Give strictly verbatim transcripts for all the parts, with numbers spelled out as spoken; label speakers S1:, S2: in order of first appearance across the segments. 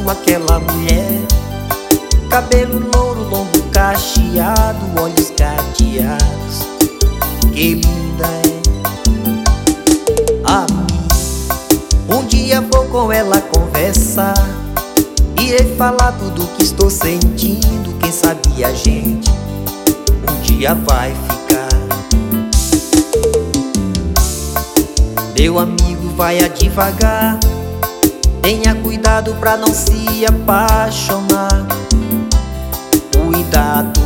S1: amo aquela mulher. Cabelo louro, longo cacheado, olhos cadeados, que linda é. Amigo, um dia vou com ela conversar, irei falar tudo que estou sentindo. Quem sabe a gente um dia vai ficar. Meu amigo, vai a devagar, tenha cuidado pra não se apaixonar. Cuidado,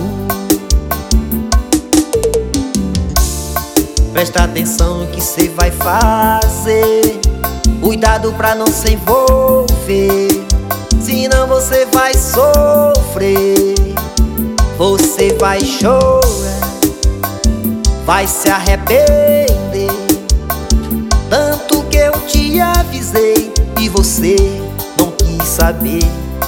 S1: presta atenção no que cê vai fazer. Cuidado pra não se envolver, senão você vai sofrer. Você vai chorar, vai se arrepender. Tanto que eu te avisei e você não quis saber.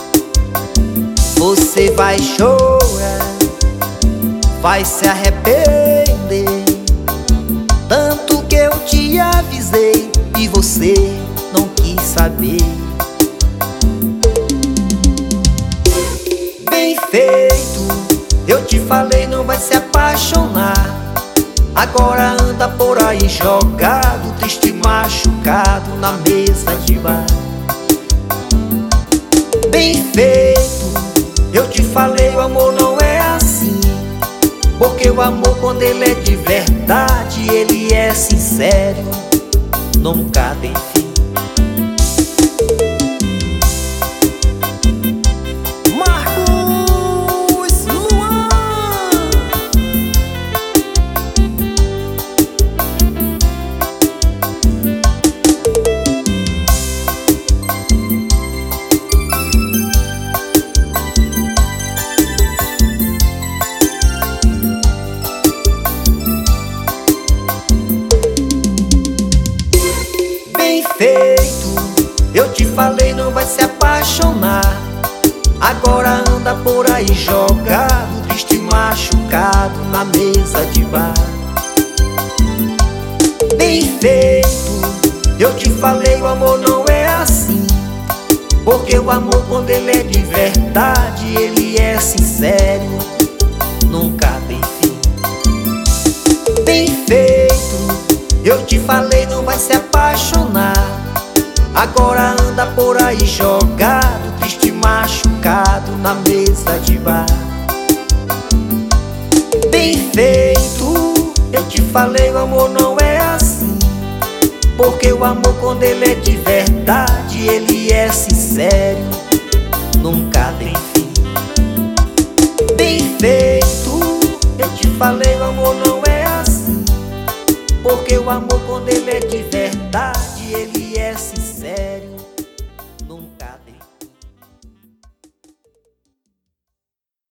S1: Você vai chorar, vai se arrepender. Tanto que eu te avisei e você não quis saber. Bem feito, eu te falei, não vai se apaixonar. Agora anda por aí jogado, triste, machucado na mesa de bar. Bem feito, eu te falei, o amor não é assim. Porque o amor, quando ele é de verdade, ele é sincero, nunca tem fim. Marcos Luan. Feito, eu te falei, não vai se apaixonar. Agora anda por aí jogado, triste, machucado na mesa de bar. Bem feito, eu te falei, o amor não é assim. Porque o amor, quando ele é de verdade, ele é sincero, nunca tem fim. Bem feito, eu te falei, não vai se apaixonar. Agora anda por aí jogado, triste, machucado na mesa de bar. Bem feito, eu te falei, o amor não é assim. Porque o amor, quando ele é de verdade, ele é sincero, nunca tem fim. Bem feito, eu te falei, o amor não é assim. Porque o amor, quando ele é de verdade, ele é sincero.